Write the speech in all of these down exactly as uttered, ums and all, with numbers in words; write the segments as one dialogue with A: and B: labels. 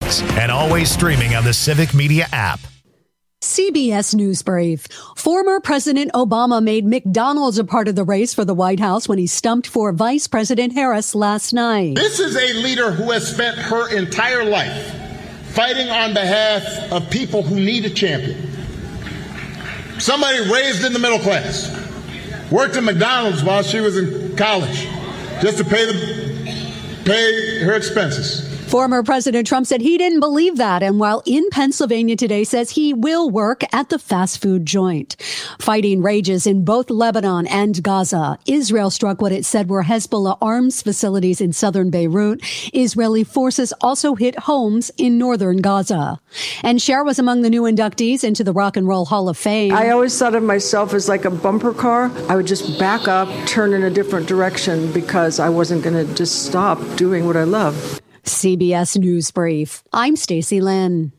A: mornings and always streaming on the Civic Media app.
B: C B S News Brief. Former President Obama made McDonald's a part of the race for the White House when he stumped for Vice President Harris last night.
C: This is a leader who has spent her entire life fighting on behalf of people who need a champion. Somebody raised in the middle class, worked at McDonald's while she was in college just to pay the pay her expenses.
B: Former President Trump said he didn't believe that, and while in Pennsylvania today says he will work at the fast food joint. Fighting rages in both Lebanon and Gaza. Israel struck what it said were Hezbollah arms facilities in southern Beirut. Israeli forces also hit homes in northern Gaza. And Cher was among the new inductees into the Rock and Roll Hall of Fame.
D: I always thought of myself as like a bumper car. I would just back up, turn in a different direction because I wasn't going to just stop doing what I love.
B: C B S News Brief. I'm Stacey Lynn.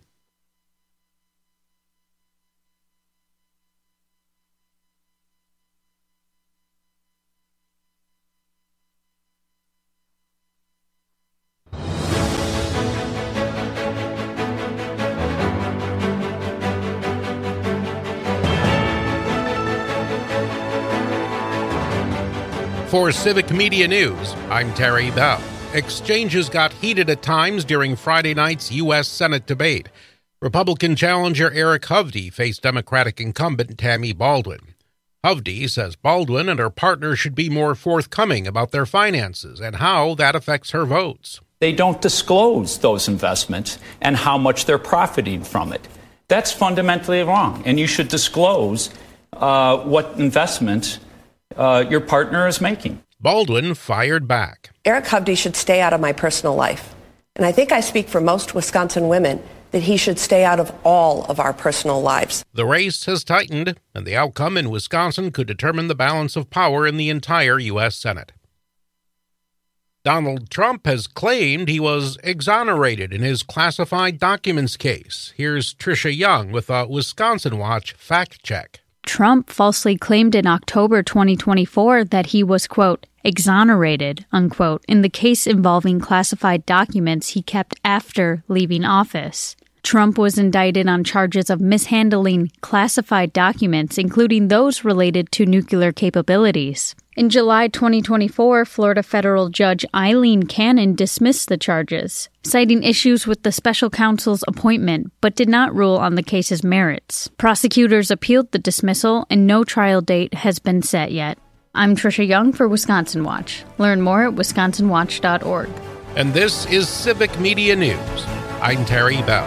E: For Civic Media News, I'm Terry Bell. Exchanges got heated at times during Friday night's U S Senate debate. Republican challenger Eric Hovde faced Democratic incumbent Tammy Baldwin. Hovde says Baldwin and her partner should be more forthcoming about their finances and how that affects her votes.
F: They don't disclose those investments and how much they're profiting from it. That's fundamentally wrong, and you should disclose uh, what investments uh, your partner is making.
E: Baldwin fired back.
G: Eric Hovde should stay out of my personal life. And I think I speak for most Wisconsin women that he should stay out of all of our personal lives.
E: The race has tightened, and the outcome in Wisconsin could determine the balance of power in the entire U S Senate. Donald Trump has claimed he was exonerated in his classified documents case. Here's Tricia Young with a Wisconsin Watch fact check.
H: Trump falsely claimed in October twenty twenty-four that he was, quote, exonerated, unquote, in the case involving classified documents he kept after leaving office. Trump was indicted on charges of mishandling classified documents, including those related to nuclear capabilities. In July twenty twenty-four, Florida federal judge Eileen Cannon dismissed the charges, citing issues with the special counsel's appointment, but did not rule on the case's merits. Prosecutors appealed the dismissal, and no trial date has been set yet. I'm Tricia Young for Wisconsin Watch. Learn more at wisconsin watch dot org.
E: And this is Civic Media News. I'm Terry Bell.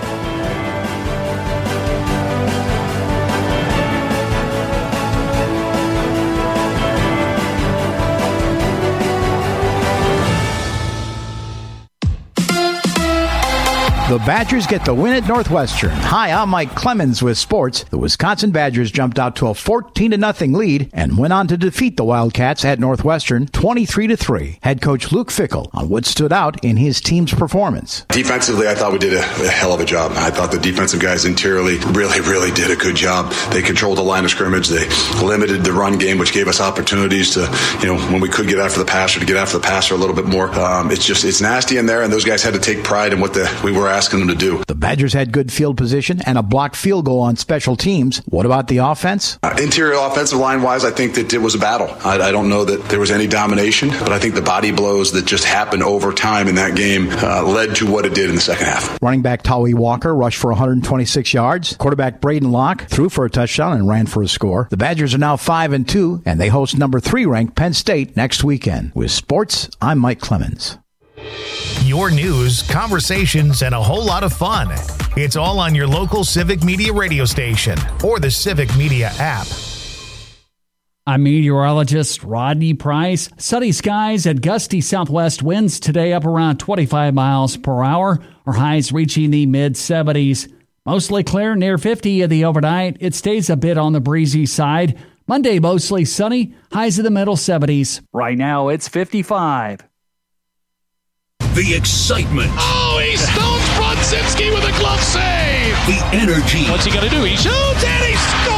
I: The Badgers get the win at Northwestern. Hi, I'm Mike Clemens with sports. The Wisconsin Badgers jumped out to a fourteen to nothing lead and went on to defeat the Wildcats at Northwestern twenty-three to three. Head coach Luke Fickell on what stood out in his team's performance.
J: Defensively, I thought we did a, a hell of a job. I thought the defensive guys interiorly really, really did a good job. They controlled the line of scrimmage. They limited the run game, which gave us opportunities to, you know, when we could get after the passer, to get after the passer a little bit more. Um, it's just, it's nasty in there, and those guys had to take pride in what the, we were asking them to do.
I: The Badgers had good field position and a blocked field goal on special teams. What about the offense?
J: Uh, interior offensive line-wise, I think that it was a battle. I, I don't know that there was any domination, but I think the body blows that just happened over time in that game uh, led to what it did in the second half.
I: Running back Tawi Walker rushed for one hundred twenty-six yards. Quarterback Braden Locke threw for a touchdown and ran for a score. The Badgers are now five and two, and they host number three ranked Penn State next weekend. With sports, I'm Mike Clemens.
A: Your news, conversations, and a whole lot of fun. It's all on your local Civic Media radio station or the Civic Media app.
K: I'm meteorologist Rodney Price. Sunny skies and gusty southwest winds today up around twenty-five miles per hour, or highs reaching the mid seventies. Mostly clear near fifty in the overnight. It stays a bit on the breezy side. Monday mostly sunny, highs in the middle seventies. Right now it's fifty-five.
L: The excitement.
M: Oh, he stones Brodzinski with a glove save.
L: The energy.
M: What's he going to do? He shoots and he scores.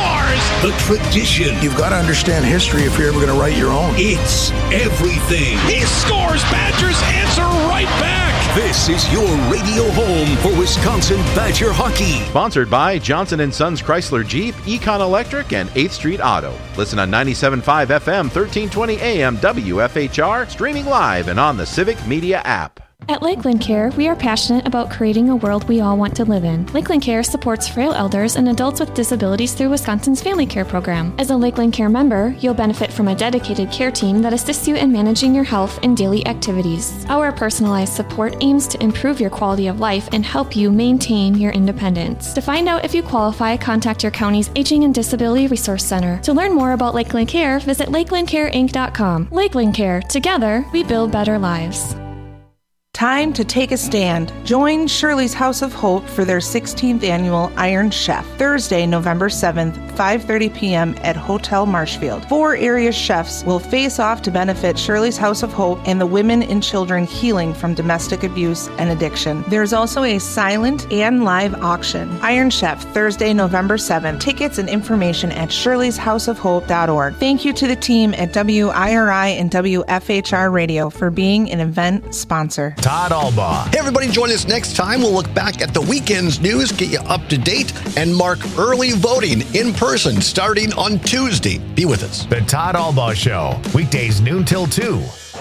L: the tradition.
M: You've got to understand history if you're ever going to write your own.
L: It's everything.
N: He scores. Badgers answer right back.
L: This is your radio home for Wisconsin Badger hockey.
O: Sponsored by Johnson and Sons Chrysler Jeep, Econ Electric, and eighth Street Auto. Listen on ninety-seven point five F M, thirteen twenty A M W F H R, streaming live and on the Civic Media app.
P: At Lakeland Care, we are passionate about creating a world we all want to live in. Lakeland Care supports frail elders and adults with disabilities through Wisconsin's Family Care program. As a Lakeland Care member, you'll benefit from a dedicated care team that assists you in managing your health and daily activities. Our personalized support aims to improve your quality of life and help you maintain your independence. To find out if you qualify, contact your county's Aging and Disability Resource Center. To learn more about Lakeland Care, visit lakeland care inc dot com. Lakeland Care. Together, we build better lives.
Q: Time to take a stand. Join Shirley's House of Hope for their sixteenth annual Iron Chef, Thursday, November seventh, five thirty p.m. at Hotel Marshfield. Four area chefs will face off to benefit Shirley's House of Hope and the women and children healing from domestic abuse and addiction. There's also a silent and live auction. Iron Chef, Thursday, November seventh. Tickets and information at shirleys house of hope dot org. Thank you to the team at W I R I and W F H R Radio for being an event sponsor.
A: Todd Albaugh.
R: Hey, everybody, join us next time. We'll look back at the weekend's news, get you up to date, and mark early voting in person starting on Tuesday. Be with us.
A: The Todd Albaugh Show, weekdays noon till two.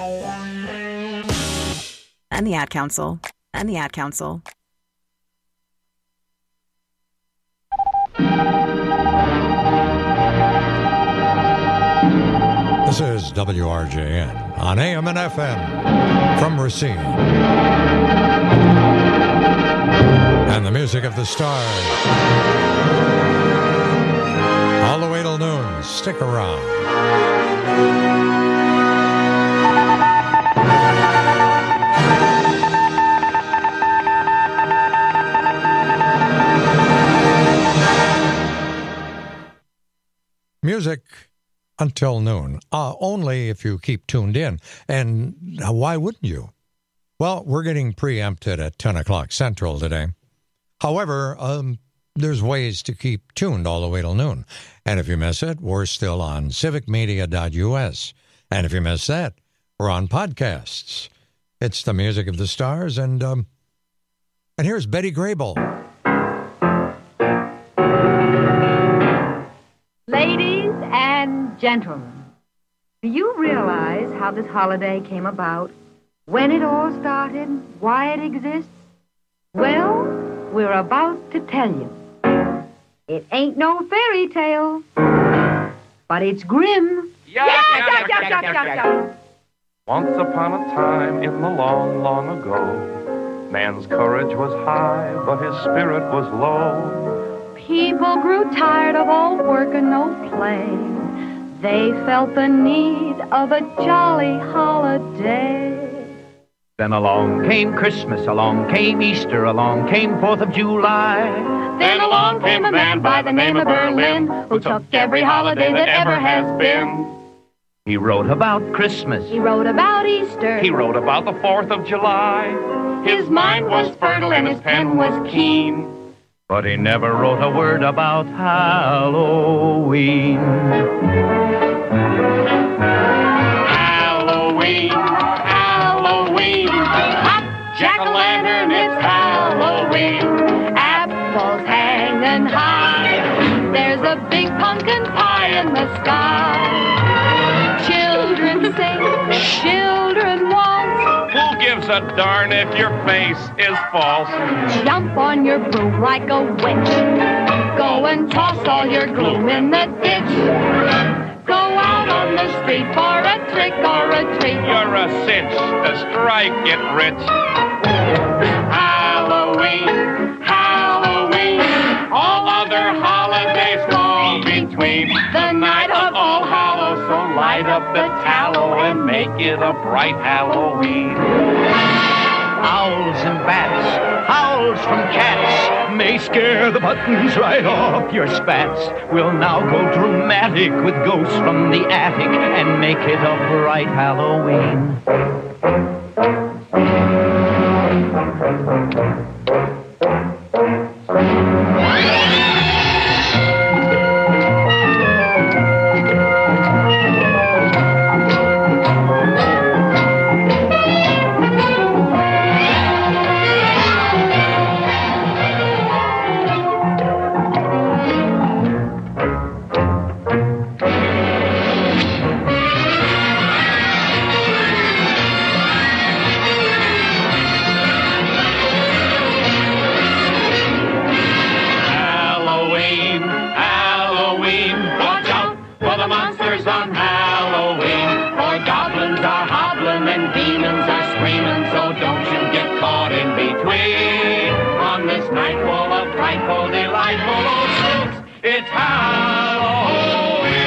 S: And the Ad Council. And the Ad Council.
T: This is W R J N on A M and F M from Racine. And the music of the stars. All the way till noon. Stick around. Music until noon, uh, only if you keep tuned in. And why wouldn't you? Well, we're getting preempted at ten o'clock Central today. However, um, there's ways to keep tuned all the way till noon. And if you miss it, we're still on civic media dot U S. And if you miss that, we're on podcasts. It's the music of the stars. And, um, and here's Betty Grable.
U: Ladies and gentlemen, do you realize how this holiday came about? When it all started? Why it exists? Well, we're about to tell you. It ain't no fairy tale, but it's grim.
V: Yeah, yeah, yeah, yeah, yeah, yeah, yeah. Once upon a time in the long, long ago, man's courage was high, but his spirit was low.
U: People grew tired of all work and no play. They felt the need of a jolly holiday.
W: Then along came Christmas, along came Easter, along came fourth of July.
U: Then along came a man by the name of Berlin, who took every holiday that ever has been.
W: He wrote about Christmas.
U: He wrote about Easter.
V: He wrote about the fourth of July.
U: His mind was fertile and his pen was keen.
W: But he never wrote a word about Halloween.
U: Halloween, Halloween, hot jack-o'-lantern, it's Halloween. Apples hanging high, there's a big pumpkin pie in the sky. Children sing, children waltz.
V: Who gives a darn if your face is false?
U: Jump on your broom like a witch. Go and toss all your gloom in the ditch. Go out on the street for a trick or a treat.
V: You're a cinch to strike it rich.
U: Halloween, Halloween, all other holidays fall between. The night of All Hallows, so light up the tallow and make it a bright Halloween.
W: Owls and bats, howls from cats, may scare the buttons right off your spats. We'll now go dramatic with ghosts from the attic and make it a bright Halloween. is on Halloween. For goblins are hobbling and demons are screaming, so don't you get caught in between. On this night full of frightful, delightful old spooks, it's Halloween.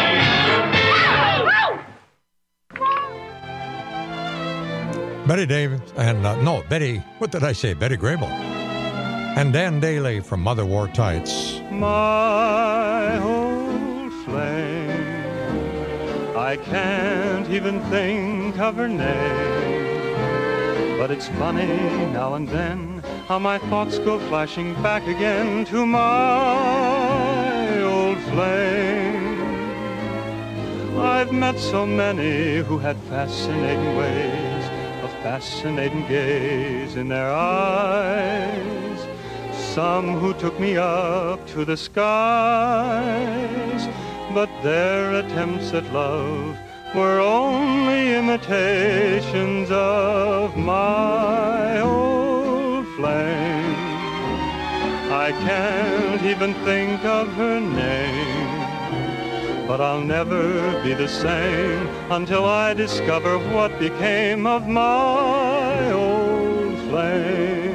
T: Betty Davis, and uh, no, Betty, what did I say? Betty Grable. And Dan Daly from Mother Wore Tights.
B: My old flame, I can't even think of her name. But it's funny now and then how my thoughts go flashing back again to my old flame. I've met so many who had fascinating ways, a fascinating gaze in their eyes. Some who took me up to the skies, but their attempts at love were only imitations of my old flame. I can't even think of her name, but I'll never be the same until I discover what became of my old flame.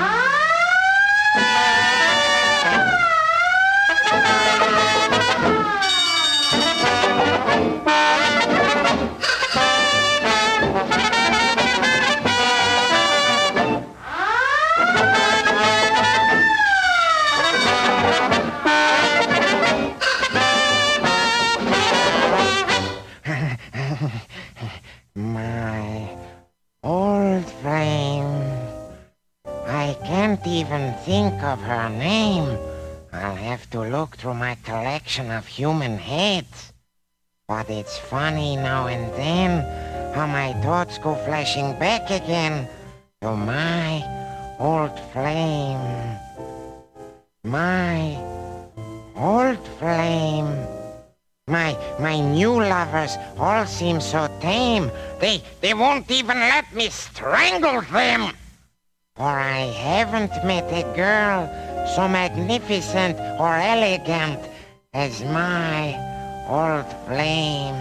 C: My old flame. I can't even think of her name. I'll have to look through my collection of human heads. But it's funny now and then how my thoughts go flashing back again to my old flame. My old flame. My my new lovers all seem so tame. They they won't even let me strangle them. For I haven't met a girl so magnificent or elegant as my old flame.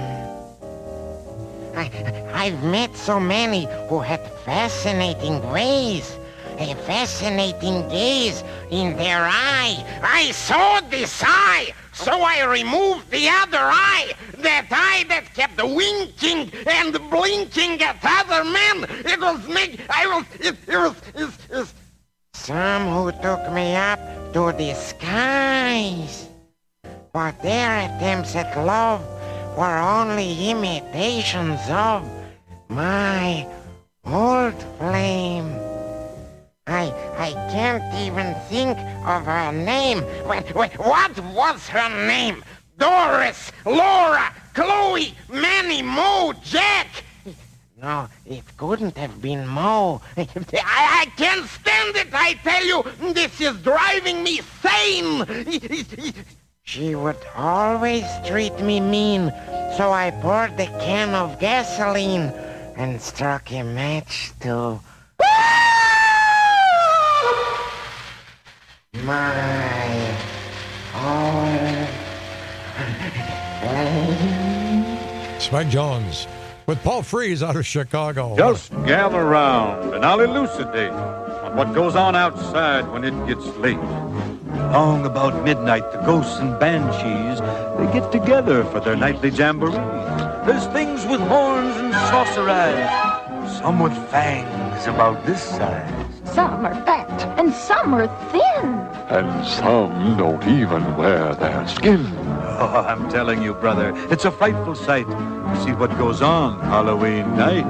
C: I, I've met so many who had fascinating ways, a fascinating gaze in their eye. I saw this eye, so I removed the other eye, that eye that kept winking and blinking at other men. It was me. I was. It, it was. It, it was. Some who took me up to the skies, but their attempts at love were only imitations of my old flame. I I can't even think of her name. Wait, wait, what was her name? Doris, Laura, Chloe, Manny, Mo, Jack. No, it couldn't have been Mo. I, I can't stand it, I tell you. This is driving me sane. She would always treat me mean, so I poured the can of gasoline and struck a match to my old flame.
T: Spike Jones with Paul Frees out of Chicago.
D: Just gather round and I'll elucidate on what goes on outside when it gets late. Long about midnight, the ghosts and banshees, they get together for their nightly jamboree. There's things with horns and saucer eyes, some with fangs about this size.
X: Some are fat and some are thin.
D: And some don't even wear their skin. Oh, I'm telling you, brother, it's a frightful sight to see what goes on Halloween night.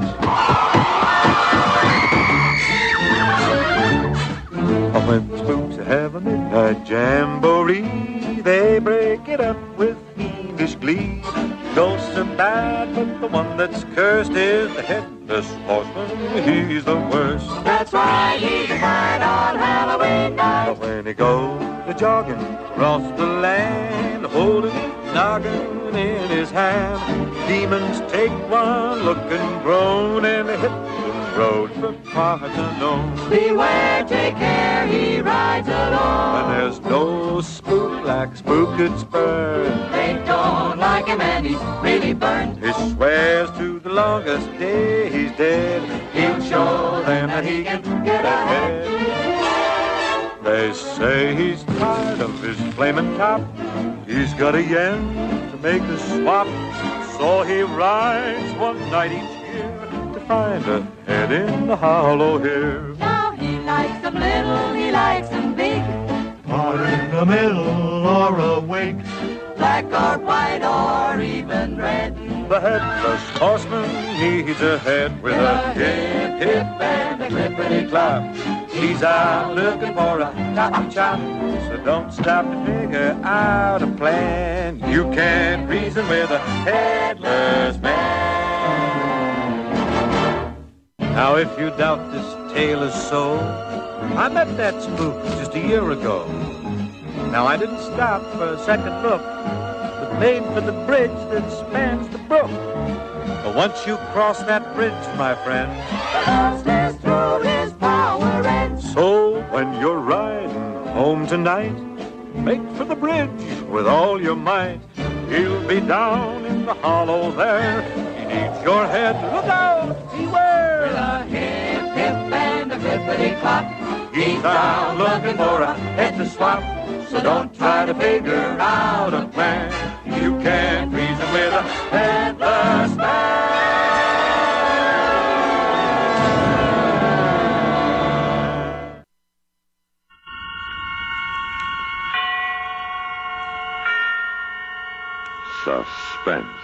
D: When spooks have a midnight jamboree, they break it up with fiendish glee. Ghosts are bad, but the one that's cursed is the headless horseman. He's the worst.
W: That's right, he's mine on Halloween night.
D: But when he goes a-jogging across the land, holding a noggin in his hand, demons take one look and groan, and they hit the road for parts unknown.
W: Beware, take care, he rides alone.
D: And there's no spook like Spooked Spur.
W: They don't like
E: him and he's really burned.
D: He swears to the longest day he's dead,
E: he'll show them that he can get ahead.
D: They say he's tired of his flaming top. He's got a yen to make the swap. So he rides one night each year to find a head in the hollow here.
E: Now he likes them little, he likes them big,
D: or in the middle or awake,
E: black or white or even red.
D: The headless horseman needs a head with a hip, hip, and a clippity-clop. He's out looking for a chop-chop, so don't stop to figure out a plan. You can't reason with a headless man. Now if you doubt this tale is so, I met that spook just a year ago. Now I didn't stop for a second look, but made for the bridge that spans the brook. But once you cross that bridge, my friend,
E: the fastest through his power ends.
D: So when you're riding home tonight, make for the bridge with all your might. He'll be down in the hollow there. He needs your head. Look out, beware!
E: With a hip, hip, and a clippity-clop,
D: he's out looking for a head to swap. So don't try to figure out a plan. You can't reason with a headless man.
F: Suspense.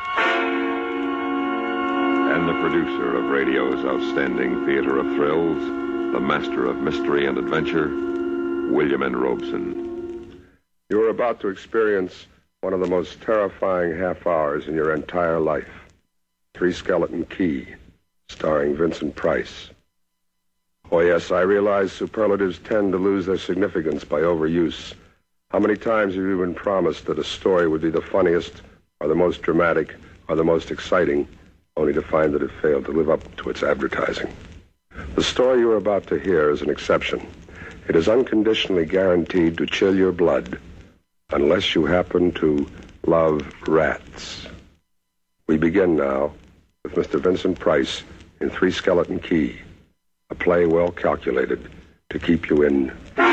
F: And the producer of radio's outstanding theater of thrills, the master of mystery and adventure, William N. Robeson.
G: You're about to experience one of the most terrifying half hours in your entire life. Three Skeleton Key, starring Vincent Price. Oh, yes, I realize superlatives tend to lose their significance by overuse. How many times have you been promised that a story would be the funniest, or the most dramatic, or the most exciting, only to find that it failed to live up to its advertising? The story you're about to hear is an exception. It is unconditionally guaranteed to chill your blood, unless you happen to love rats. We begin now with Mister Vincent Price in Three Skeleton Key, a play well calculated to keep you in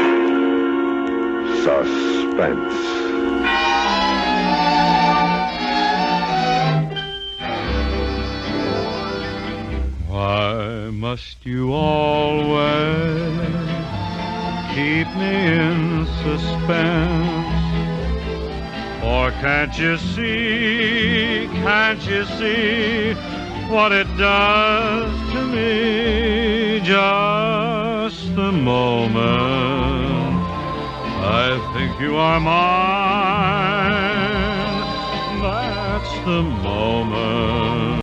G: suspense.
B: Why must you always keep me in suspense? Or can't you see, can't you see what it does to me? Just the moment I think you are mine, that's the moment.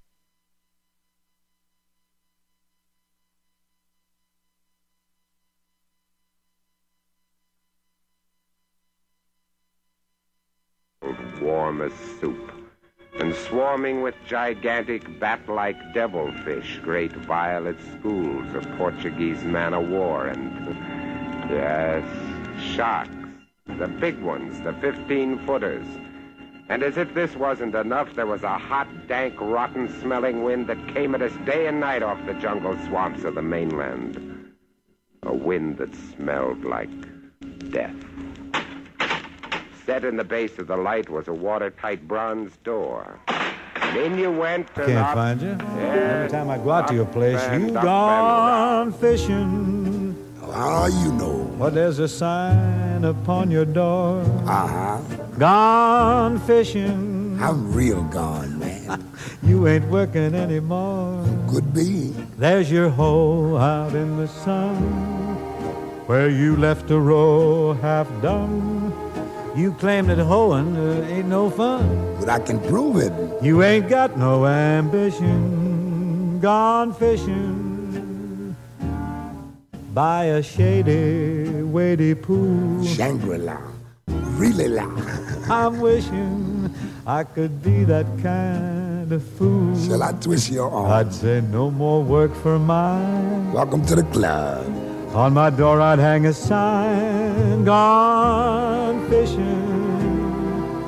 H: Warm as soup, and swarming with gigantic bat-like devilfish, great violet schools of Portuguese man-o'-war, and, yes, sharks, the big ones, the fifteen-footers. And as if this wasn't enough, there was a hot, dank, rotten-smelling wind that came at us day and night off the jungle swamps of the mainland. A wind that smelled like death. Set in the base of the light was a watertight bronze door. And in you went and
Y: Can't
H: up,
Y: find you.
H: Yes,
Y: Every time I go out to your place,
H: and
Y: you
H: up
Y: gone fishing.
M: How you know?
Y: Well, there's a sign upon your door.
M: Uh-huh.
Y: Gone fishing.
M: I'm real gone, man.
Y: You ain't working anymore.
M: Could be.
Y: There's your hole out in the sun, where you left a row half done. You claim that hoeing uh, ain't no fun.
M: But I can prove it.
Y: You ain't got no ambition. Gone fishing by a shady, wady pool.
M: Shangri-La. Really la.
Y: I'm wishing I could be that kind of fool.
M: Shall I twist your arm?
Y: I'd say no more work for mine.
M: Welcome to the club.
Y: On my door I'd hang a sign, gone fishing.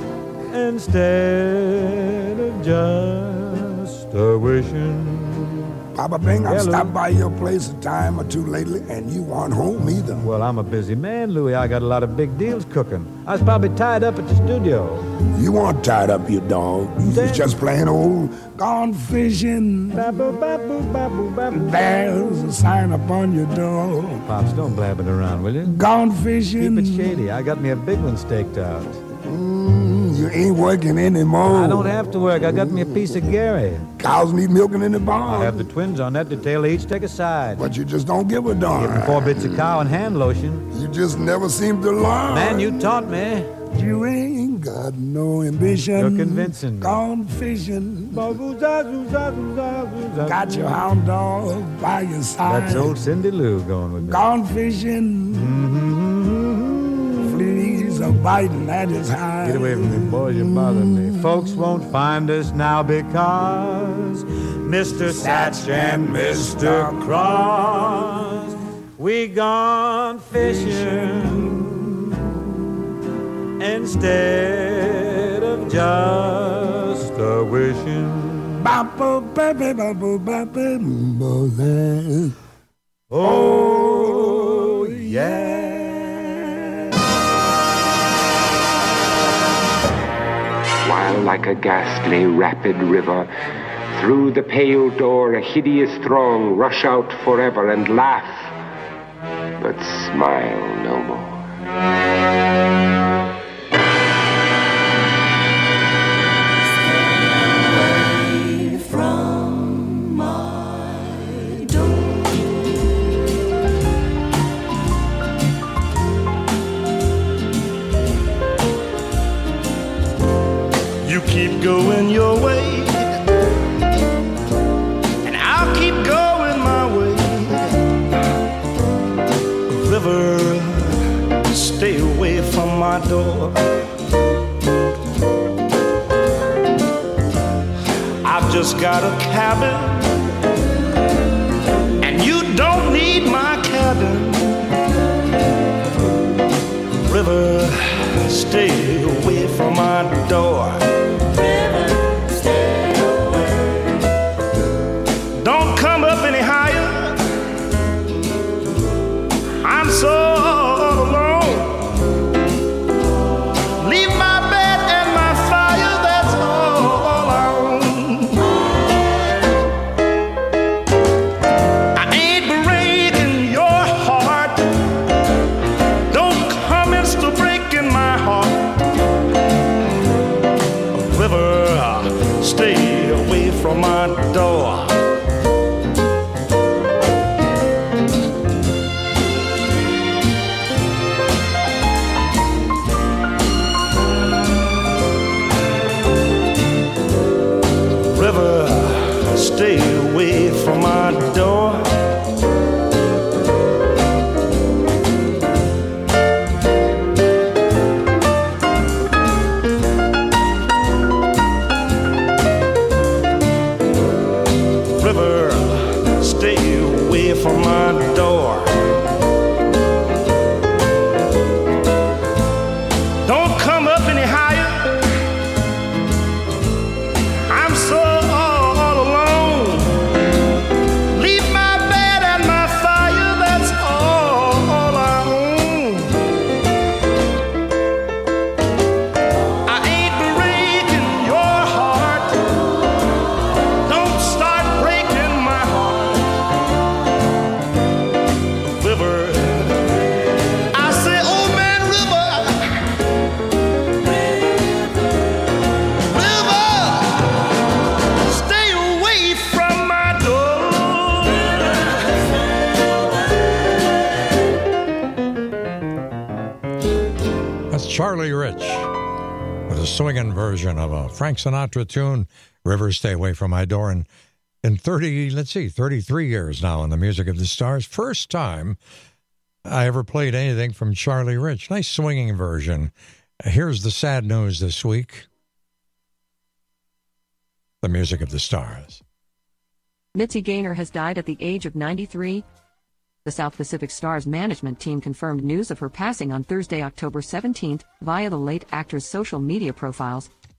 Y: instead of just a wishing.
M: Papa Bing, I
Y: Yeah,
M: stopped
Y: Louis.
M: by your place a time or two lately, and you weren't home either.
Y: Well, I'm a busy man, Louis. I got a lot of big deals cooking. I was probably tied up at the studio.
M: You weren't tied up, you dog. You was
Y: Then-
M: just plain old gone fishing.
Y: Baboo, baboo, baboo, baboo.
M: There's a sign upon your door.
Y: Pops, don't blab it around, will you?
M: Gone fishing.
Y: Keep it shady. I got me a big one staked out.
M: Mm, you ain't working anymore.
Y: I don't have to work. I got me a piece of Gary.
M: Cows need milking in the barn.
Y: I have the twins on that detail. They each take a side.
M: But you just don't give a darn.
Y: Give them four bits of cow and hand lotion.
M: You just never seem to learn.
Y: Man, you taught me.
M: You ain't got no ambition.
Y: You're convincing me.
M: Gone fishing. Got your hound dog by your side.
Y: That's old Cindy Lou going with me.
M: Gone fishing. Mm-hmm. Fleas are biting at his hide.
Y: Get away from me, boys. You're bothering me. Folks won't find us now because Mister Satch and Mister Cross, we gone fishing instead of just a wishing. Oh, yeah.
H: While like a ghastly rapid river, through the pale door a hideous throng rush out forever and laugh, but smile no more.
I: You keep going your way, and I'll keep going my way. River, stay away from my door. I've just got a cabin, and you don't need my cabin. River, stay away from my door. Don't come up any higher. I'm so all alone. Leave my bed and my fire, that's all I own. I ain't breaking your heart. Don't come and still breaking my heart. River, stay away from my door. River, stay away from my door. River, stay away from my door. Don't come up any higher. I'm so all alone. Leave my bed and my fire, that's all I own. I ain't breaking your heart. Don't start breaking my heart. River, I say, old man River, River, stay away from my door.
T: That's Charlie Rich with a swinging version of a Frank Sinatra tune, River, Stay Away From My Door. And in thirty, let's see, thirty-three years now in the Music of the Stars, first time I ever played anything from Charlie Rich. Nice swinging version. Here's the sad news this week. The Music of the Stars.
J: Mitzi Gaynor has died at the age of ninety-three. The South Pacific Stars management team confirmed news of her passing on Thursday, October seventeenth, via the late actor's social media profiles,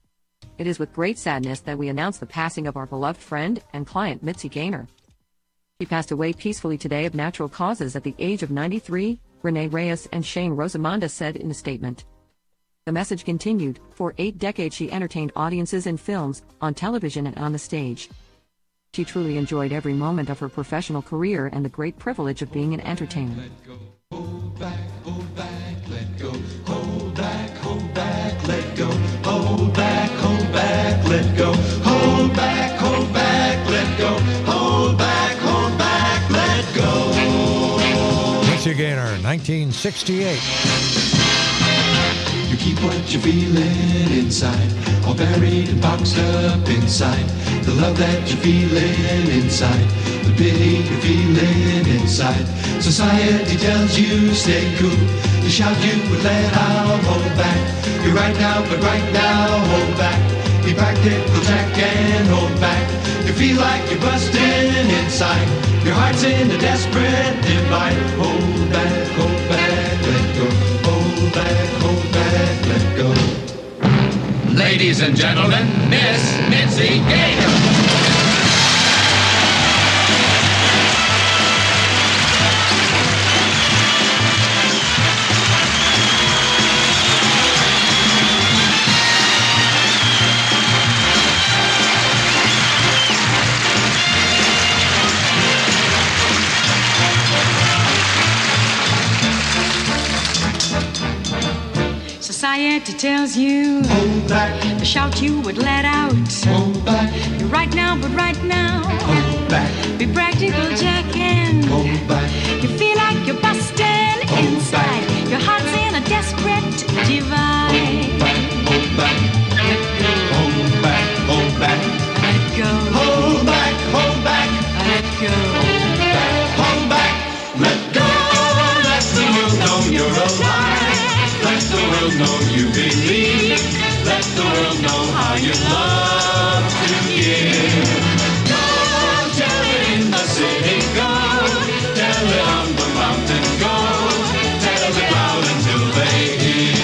J: It is with great sadness that we announce the passing of our beloved friend and client Mitzi Gaynor. She passed away peacefully today of natural causes at the age of ninety-three, Renee Reyes and Shane Rosamonda said in a statement. The message continued, for eight decades she entertained audiences in films, on television and on the stage. She truly enjoyed every moment of her professional career and the great privilege of being an entertainer.
K: Hold back, hold back, let go. Hold back, hold back, let go. Hold back, hold back, let go. Hold back, hold back, let go. Hold back, hold back, let go.
T: Mitzi Gaynor, nineteen sixty-eight.
K: You keep what you're feeling inside, all buried and boxed up inside. The love that you're feeling inside, the pity you're feeling inside. Society tells you stay cool. You shout you would let out, hold back. You're right now, but right now, hold back. Be practical, Jack, and hold back. You feel like you're busting inside. Your heart's in a desperate divide. Hold back, hold back, let go. Hold back, hold back, let go.
L: Ladies and gentlemen, Miss Mitzi Gaynor.
N: Society tells you
K: hold back.
N: The shout you would let out,
K: hold back.
N: You're right now, but right now,
K: hold back.
N: Be practical, Jack, and
K: hold back.
N: You feel like you're busting
K: hold
N: inside.
K: Back.
N: Your heart's in a desperate divide.
K: Hold back, hold back, hold back,
N: let go.
K: Hold back, hold back,
N: let go.
K: Hold back, hold back, let go. Let the world know you're alive. Let the world know you believe. Let the world know how you love to give. Go tell it in the city, go. Tell it on the mountain, go. Tell it loud until they hear.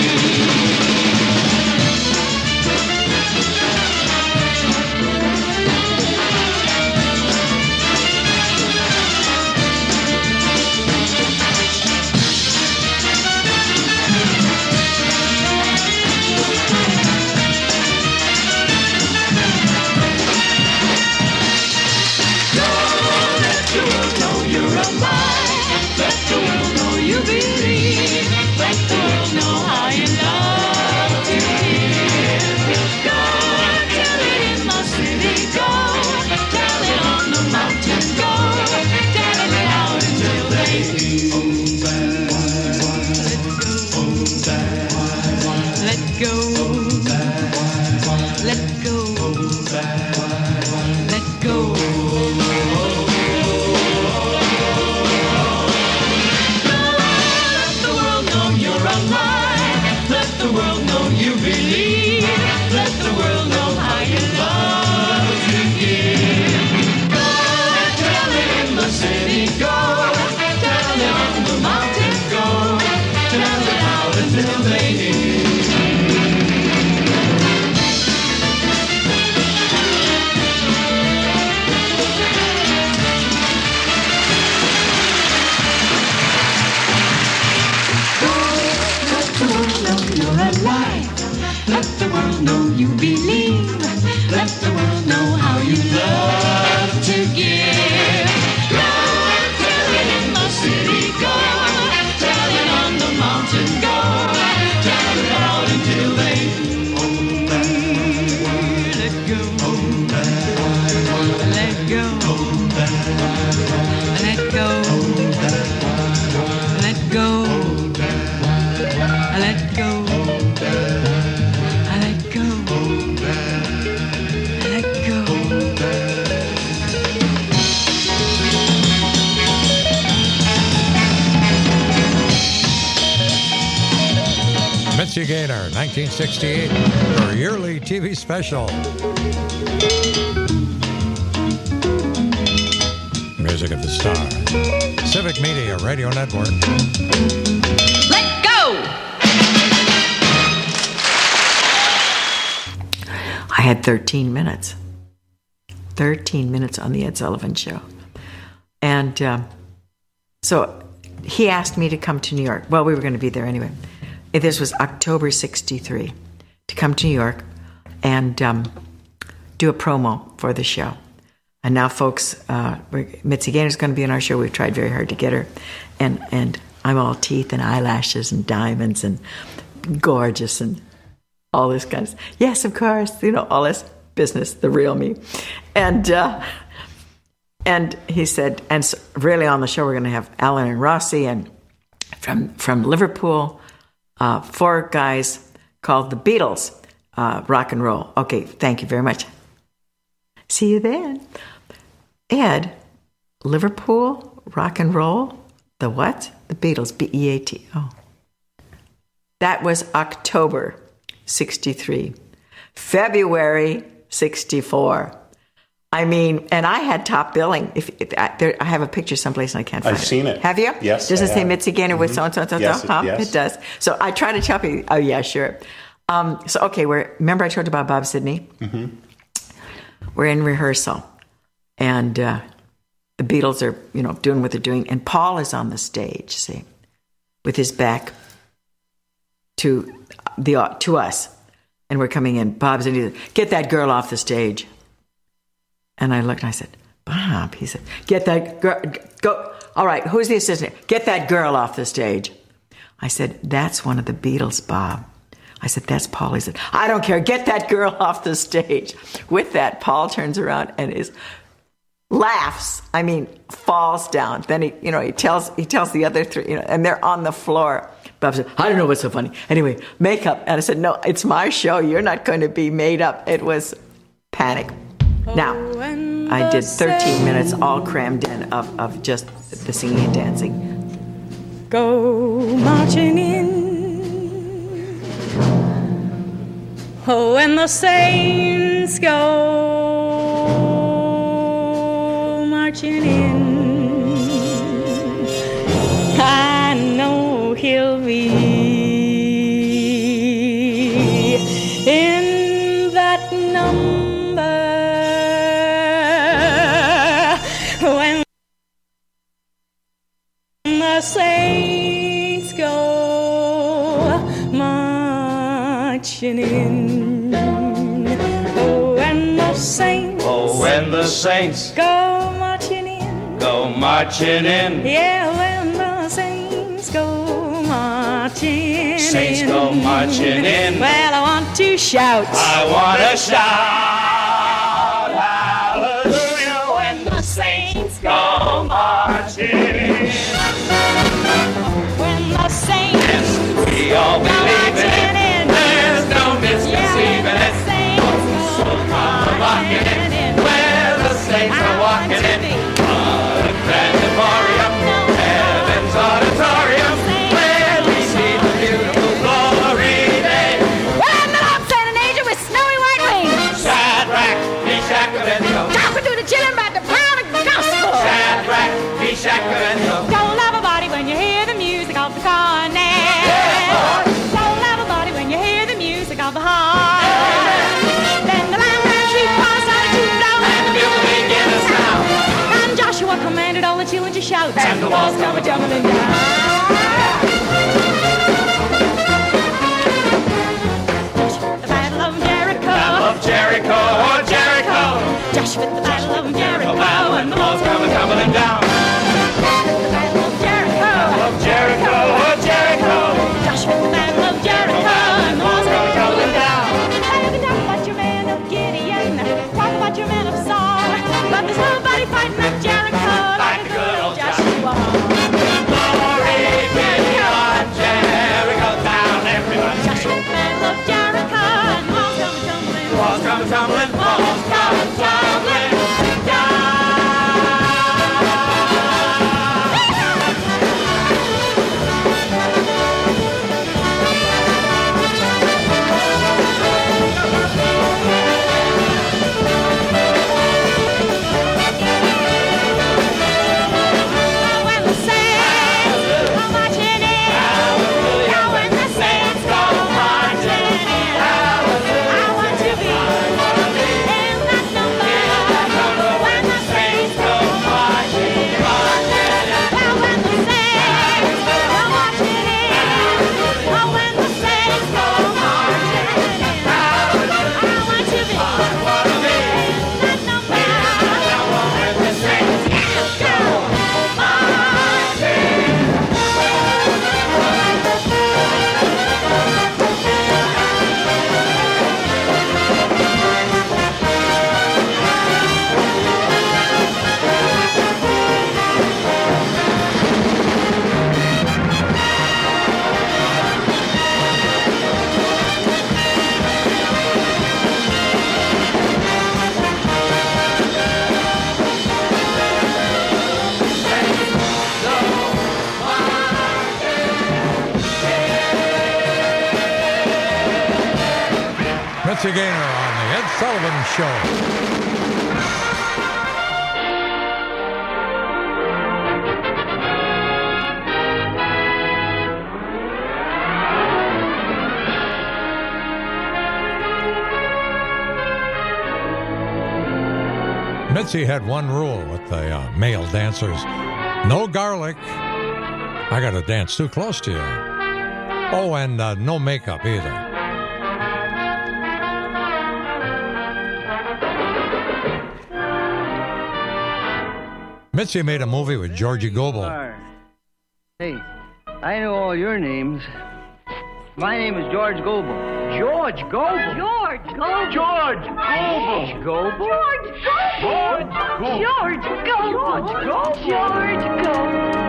T: Mitzi Gaynor, nineteen sixty-eight, her yearly T V special. Music of the Star. Civic Media Radio Network.
N: Let go!
A: had thirteen minutes. thirteen minutes on the Ed Sullivan Show. And um, so he asked me to come to New York. Well, we were going to be there anyway. This was October sixty-three, to come to New York and um, do a promo for the show. And now, folks, uh, Mitzi Gaynor's going to be on our show. We've tried very hard to get her. And, and I'm all teeth and eyelashes and diamonds and gorgeous and all this kind of stuff. Yes, of course. You know, all this business, the real me. And uh, and he said, and so really on the show, we're going to have Alan and Rossi and from, from Liverpool, uh, four guys called the Beatles, uh, rock and roll. Okay, thank you very much. See you then. Ed, Liverpool, rock and roll, the what? The Beatles, B E A T. Oh. That was October sixty-three. February sixty-four. I mean, and I had top billing. If, if I, there, I have a picture someplace and I can't find
O: I've
A: it.
O: I've seen it.
A: Have you?
O: Yes.
A: Does it
O: I
A: say
O: have.
A: Mitzi Gaynor with
O: Mm-hmm.
A: so and so and so?
O: Yes, it,
A: huh?
O: yes.
A: It does. So I try to tell people, oh, yeah, sure. Um, so, okay, we're, remember I told you about Bob Sidney?
O: Mm-hmm.
A: We're in rehearsal. And uh, the Beatles are, you know, doing what they're doing. And Paul is on the stage, see, with his back to the to us. And we're coming in. Bob's in, he said, get that girl off the stage. And I looked and I said, Bob, he said, get that girl, go. All right, who's the assistant? Get that girl off the stage. I said, that's one of the Beatles, Bob. I said, that's Paul. He said, I don't care. Get that girl off the stage. With that, Paul turns around and is laughs. I mean, falls down. Then he, you know, he tells he tells the other three, you know, and they're on the floor. Bob said, I don't know what's so funny. Anyway, makeup. And I said, no, it's my show. You're not going to be made up. It was panic. Now, I did thirteen minutes all crammed in of, of just the singing and dancing.
N: Go marching in. Oh, and the saints go marching in. I know he'll be in that number when the saints go marching in. Oh, when the saints,
V: Oh, when the saints
N: go marching in.
V: go marching in.
N: Yeah, when the saints go marching
V: Saints
N: in.
V: go marching in.
N: Well, I want to shout.
V: I want to shout hallelujah when the saints go marching in.
N: When the saints
V: We all
N: go
V: believe in
N: marching
V: it.
N: in.
V: There's no misconceiving
N: Yeah,
V: it.
N: when the saints
V: So
N: go
V: come walking in.
N: marching in.
V: Where the saints
N: I
V: are
N: want
V: walking
N: to
V: in.
N: be.
V: What a pandemonium. Heaven's auditorium. Where we see the beautiful glory day.
N: When the Lord sent an angel with snowy white wings.
V: Shadrach, Meshach, Abednego.
N: Talking to the children about the power of the gospel.
V: Shadrach, Meshach, Abednego.
N: Don't love a body when you hear the music of the cornet. Don't love a body when you hear the music of the heart. Then the lamb ran sheep cross out of two down.
V: And the bugle began to sound.
N: And Joshua commanded all the children to shout. And the walls come tumbling down. The Battle of Jericho.
V: Battle of Jericho, oh Jericho.
N: Joshua at the Battle of Jericho.
V: Wow, and the walls come tumbling down.
N: The Battle of Jericho.
V: Of Jericho, oh Jericho.
N: Joshua at the Battle of Jericho. And the walls come tumbling down. And you can talk about your man of Gideon. Talk about your man of Saul. But there's nobody fighting at Jericho like the good old Joshua.
V: Glory
T: Mitzi Gaynor on the Ed Sullivan Show. Mitzi had one rule with the uh, male dancers. No garlic. I got to dance too close to you. Oh, and uh, no makeup either. Mitzi made a movie with Georgie Goebel.
O: Hey, I know all your names. My name is George Goebel. George Goebel?
N: George Goebel.
O: George Goebel. Goebel?
N: George Goebel. George Goebel. George Goebel. George Goebel.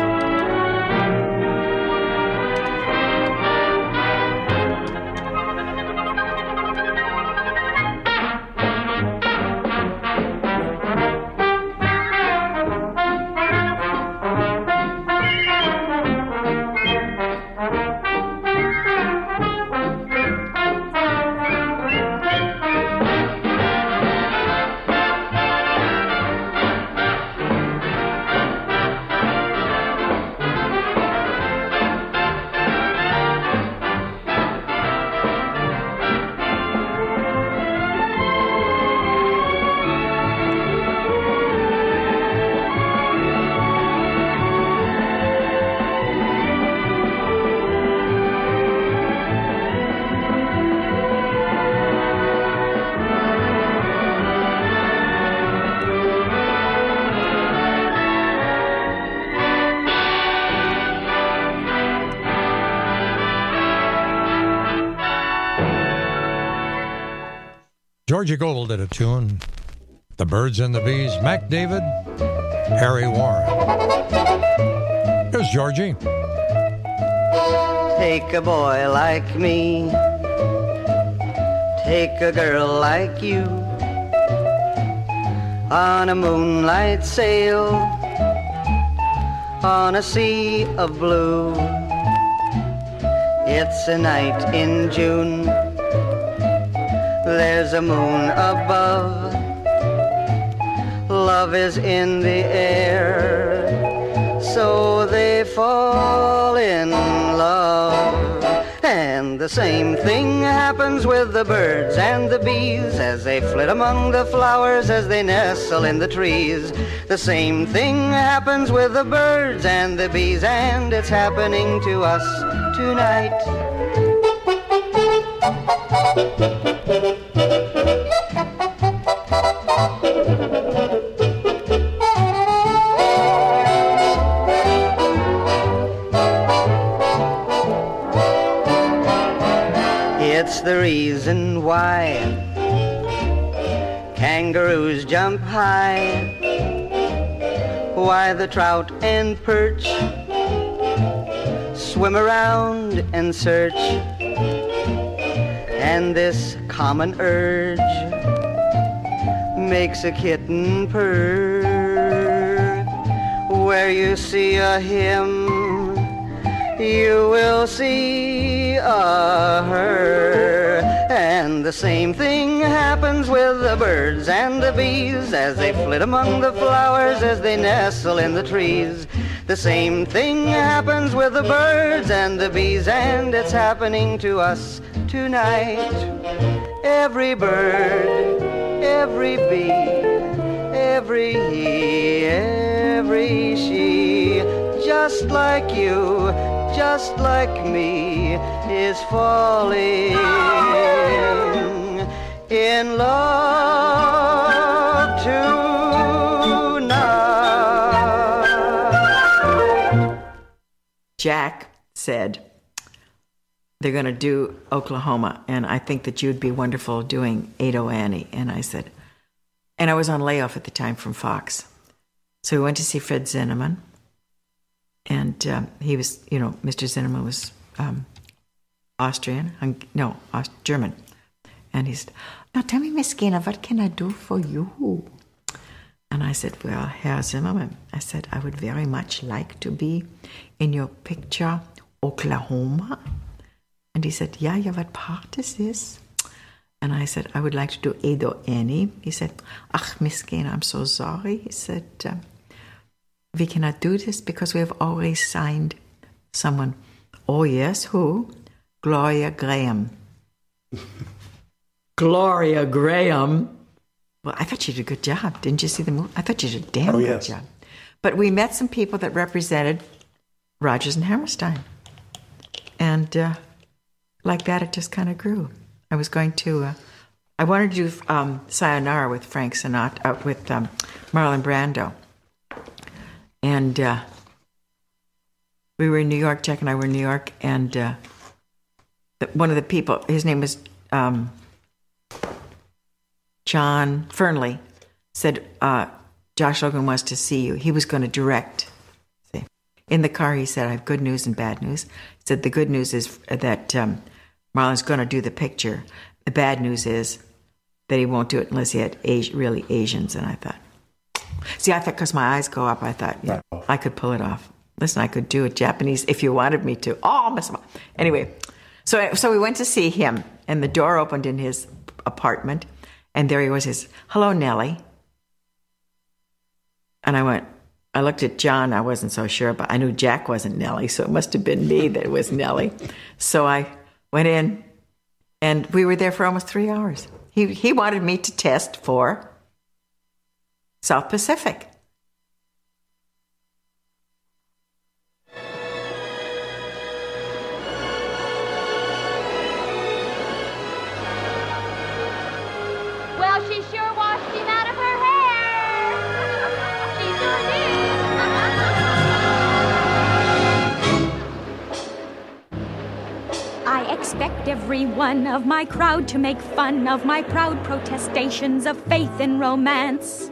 T: Georgie Goebel did a tune. The Birds and the Bees, Mac David, Harry Warren. Here's Georgie.
O: Take a boy like me, take a girl like you, on a moonlight sail, on a sea of blue. It's a night in June, there's a moon above, love is in the air, so they fall in love. And the same thing happens with the birds and the bees as they flit among the flowers, as they nestle in the trees. The same thing happens with the birds and the bees, and it's happening to us tonight. It's the reason why kangaroos jump high, why the trout and perch swim around and search, and this common urge makes a kitten purr. Where you see a him, you will see a her. And the same thing happens with the birds and the bees as they flit among the flowers, as they nestle in the trees. The same thing happens with the birds and the bees, and it's happening to us tonight. Every bird, every bee, every he, every she, just like you, just like me, is falling in love tonight.
A: Jack said they're going to do Oklahoma, and I think that you'd be wonderful doing Ado Annie. And I said, and I was on layoff at the time from Fox. So we went to see Fred Zinnemann. And um, he was, you know, Mister Zinnemann was um, Austrian, hung, no, Aust- German. And he said, now tell me, Miss Gaynor, what can I do for you? And I said, well, Herr Zimmerman, I said, I would very much like to be in your picture, Oklahoma. And he said, yeah, yeah, what part is this? And I said, I would like to do Edo Eni. He said, Ach, Miss Gaynor, I'm so sorry. He said, um, we cannot do this because we have already signed someone. Oh, yes, who? Gloria Graham. Gloria Graham? Well, I thought she did a good job. Didn't you see the movie? I thought she did a damn
P: oh,
A: good
P: yes.
A: job. But we met some people that represented Rodgers and Hammerstein. And uh, like that, it just kind of grew. I was going to, uh, I wanted to do um, Sayonara with Frank Sinatra, uh, with um, Marlon Brando. And uh, we were in New York, Jack and I were in New York, and uh, the, one of the people, his name was um, John Fernley, said, uh, Josh Logan wants to see you. He was going to direct. See. In the car, he said, I have good news and bad news. He said, the good news is that um, Marlon's going to do the picture. The bad news is that he won't do it unless he had Asi- really Asians. And I thought, see, I thought because my eyes go up, I thought, yeah, I could pull it off. Listen, I could do it Japanese if you wanted me to. Oh, Miss Ma. Anyway, so so we went to see him, and the door opened in his apartment, and there he was. His hello, Nellie. And I went. I looked at John. I wasn't so sure, but I knew Jack wasn't Nellie, so it must have been me that was Nellie. So I went in, and we were there for almost three hours. He he wanted me to test for South Pacific.
N: Well, she sure washed him out of her hair. She sure did. I expect every one of my crowd to make fun of my proud protestations of faith and romance.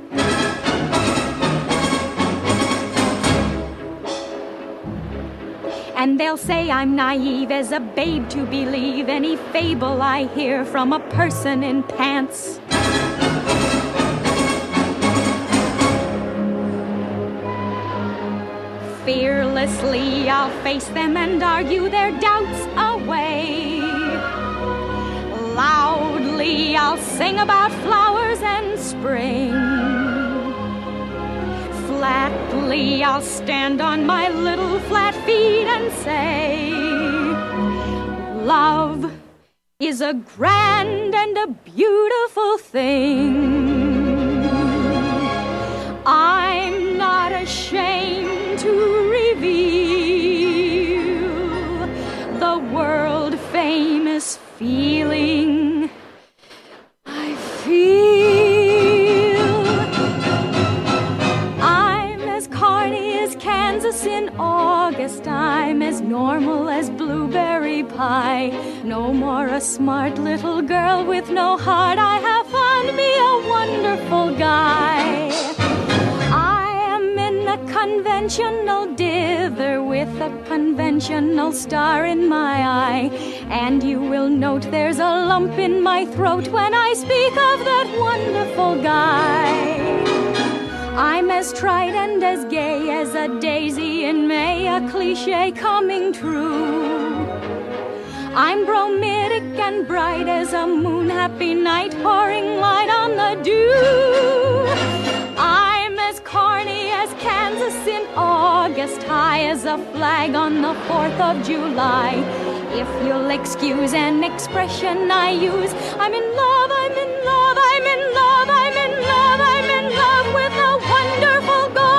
N: And they'll say I'm naive as a babe to believe any fable I hear from a person in pants. Fearlessly I'll face them and argue their doubts away. Loudly I'll sing about flowers and spring. Flatly I'll stand on my little flat feet and say, love is a grand and a beautiful thing. I'm not ashamed to reveal the world famous feeling I feel. I'm as carny as Kansas in August. I'm as normal as blueberry pie. No more a smart little girl with no heart. I have found me a wonderful guy. I am in a conventional dither with a conventional star in my eye. And you will note there's a lump in my throat when I speak of that wonderful guy. I'm as tried and as gay as a daisy in May, a cliche coming true. I'm bromidic and bright as a moon-happy night, pouring light on the dew. I'm as corny as Kansas in August, high as a flag on the fourth of July. If you'll excuse an expression I use, I'm in love, I'm in love, I'm in love, I'm in love, I'm in love with a wonderful guy.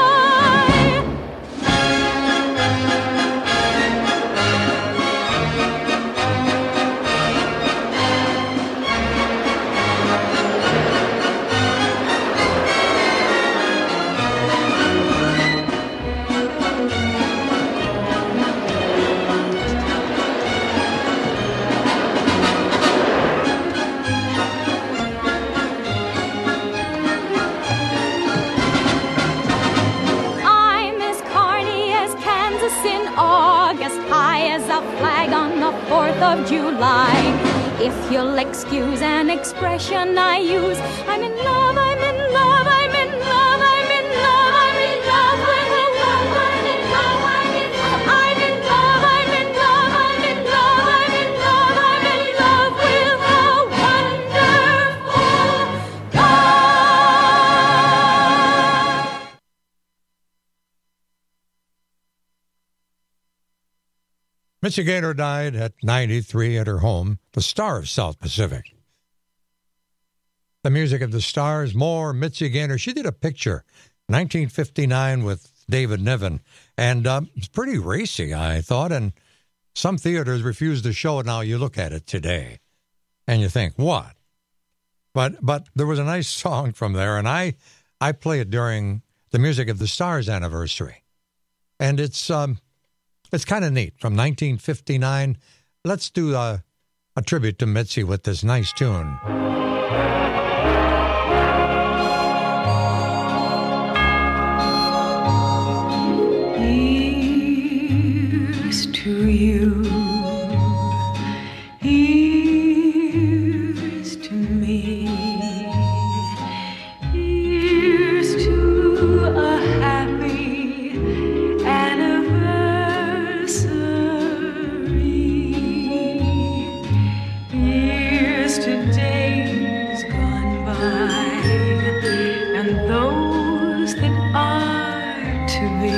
N: fourth of July. If you'll excuse an expression I use, I'm in love, I'm in love, I'm in love, I'm in love, I'm in love with a love, I'm in love, I'm in love, I'm in love, I'm in love, I'm in love, I'm in love, I'm in love with a wonderful
T: Mitzi Gaynor died at ninety-three at her home, the Star of South Pacific. The music of the Stars, more Mitzi Gaynor. She did a picture, nineteen fifty-nine, with David Niven, and um, it's pretty racy, I thought, and some theaters refuse to show it. Now you look at it today, and you think, what? But but there was a nice song from there, and I I play it during the Music of the Stars anniversary, and it's um it's kind of neat, from nineteen fifty-nine. Let's do a, a tribute to Mitzi with this nice tune.
P: Here's to you. Here's to me. Here's to a happy anniversary. Here's to days gone by and those that are to be.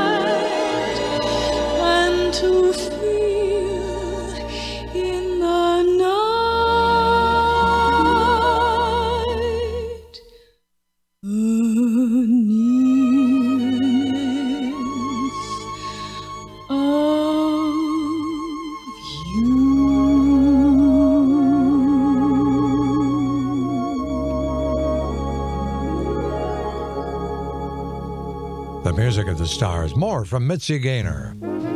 P: To feel in the
T: the music of the stars. More from Mitzi Gaynor.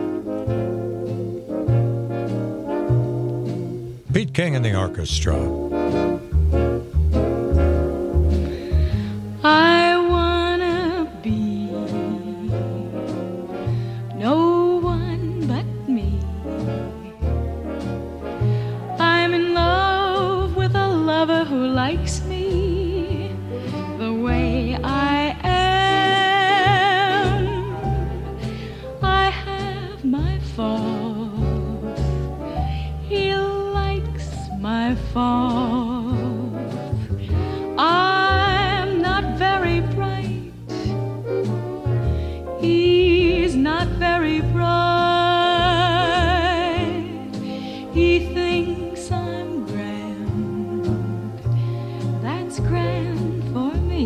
T: Pete King and the orchestra.
N: I wanna be no one but me. I'm in love with a lover who likes me the way I am. I have my faults. He likes my faults. I'm not very bright. He's not very bright. He thinks I'm grand. That's grand for me.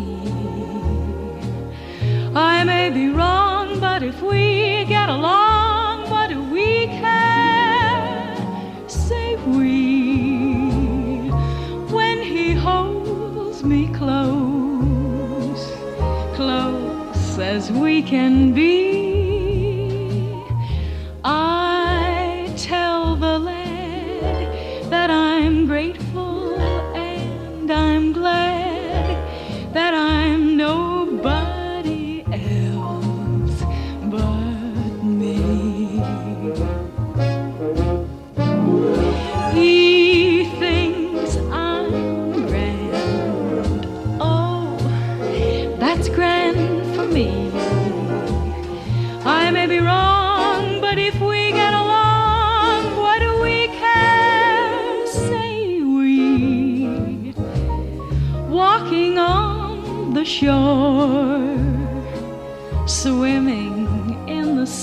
N: I may be wrong, but if we get along, what do we care? Say we. When he holds me close, close as we can be, I tell the lad that I'm grateful and I'm glad that I'm nobody else but me. He thinks I'm grand. Oh, that's grand for me. I may be wrong, but if we get along, what do we care? Say we. Walking on the shore, swimming in the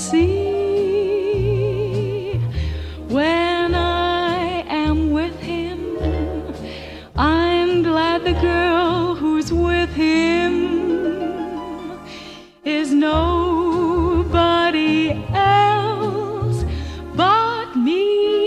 N: sea. When I am with him, I'm glad the girl who's with him is nobody else but me.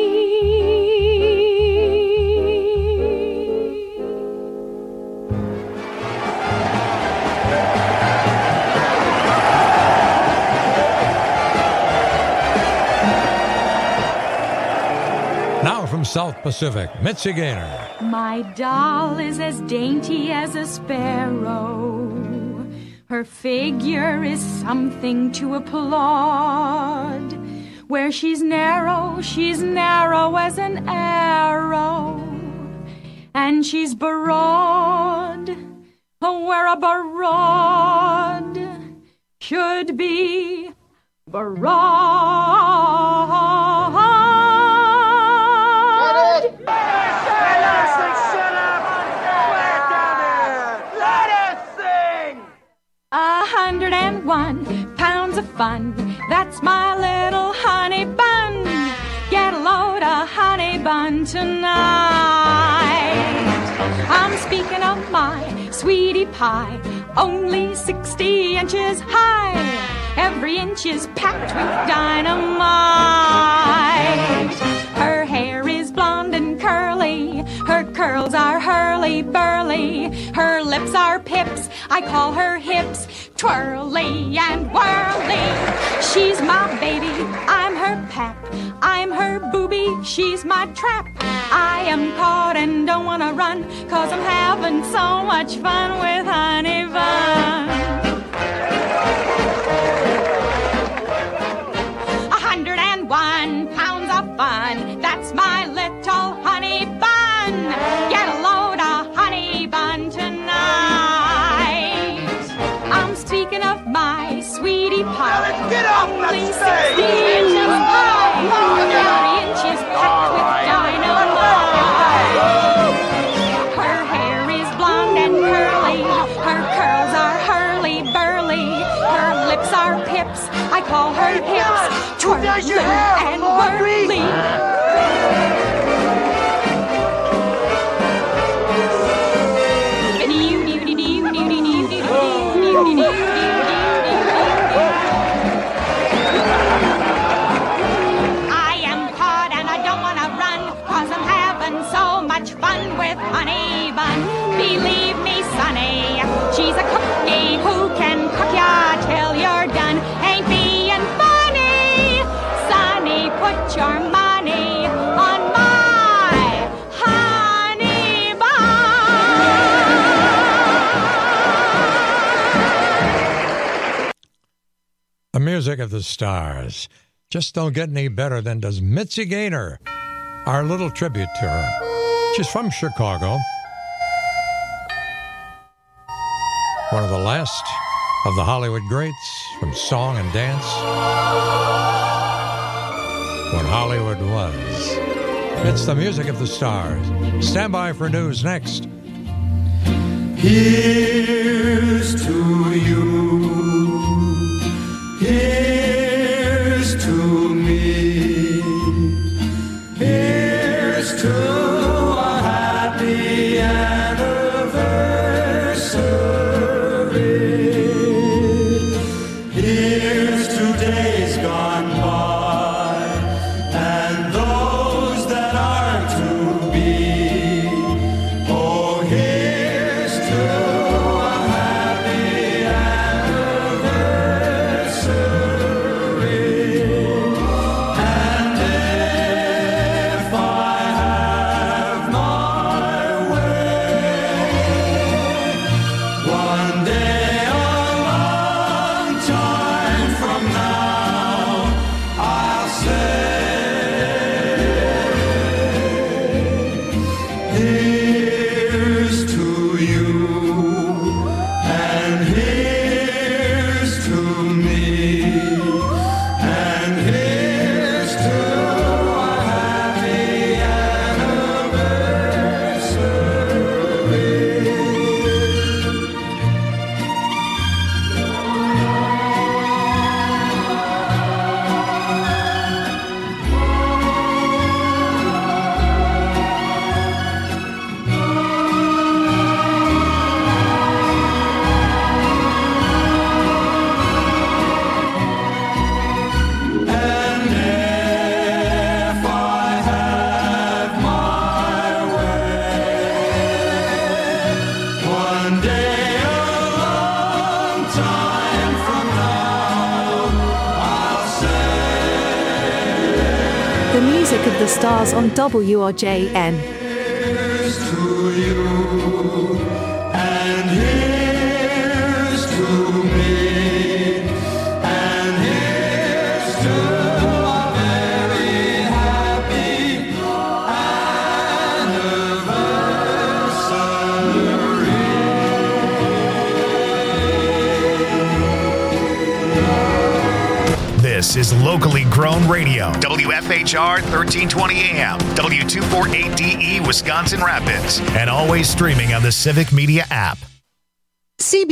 T: Now from South Pacific, Mitzi Gaynor.
N: My doll is as dainty as a sparrow. Her figure is something to applaud. Where she's narrow, she's narrow as an arrow. And she's broad, where a broad should be broad. A hundred and one pounds of fun. That's my little honey bun. Get a load of honey bun tonight. I'm speaking of my sweetie pie, only sixty inches high. Every inch is packed with dynamite. Her hair is blonde and curly. Her curls are hurly-burly. Her lips are pips. I call her hips twirly and whirly. She's my baby. I'm her pap. I'm her booby. She's my trap. I am caught and don't want to run, 'cause I'm having so much fun with Honey Bun. A hundred and one pounds of fun. That's my little honey bun. Get a load of honey bun tonight. I'm speaking of my sweetie pie.
I: Let's get off the
N: Only
I: stage.
N: sixty inches high. Every inch is packed with dynamite. Her hair is blonde and curly. Her curls are hurly-burly. Her lips are pips. I call her hips twirly and whirly. I am caught and I don't want to run, 'cause I'm having so much fun with Honey Bun. Believe me, Sonny, she's a cookie who can cook ya till you're
T: music of the stars. Just don't get any better than does Mitzi Gaynor. Our little tribute to her. She's from Chicago. One of the last of the Hollywood greats from song and dance. When Hollywood was. It's the music of the stars. Stand by for news next.
K: Here's to you. Here's to me. Here's to a happy anniversary. Here's to days gone by and those that are to be. Oh, here's to a happy anniversary. And if I have my way, one day a long time from now, I'll say, here's to you, and here's to me, and here's to a happy And if I have my way, one day a long time from now, I'll say,
C: The music of the stars on W R J N.
K: here's to you, and here's to me, and here's to a very happy anniversary.
Q: This is locally grown radio. W F H R thirteen twenty A M, W two forty-eight D E, Wisconsin Rapids. And always streaming on the Civic Media app.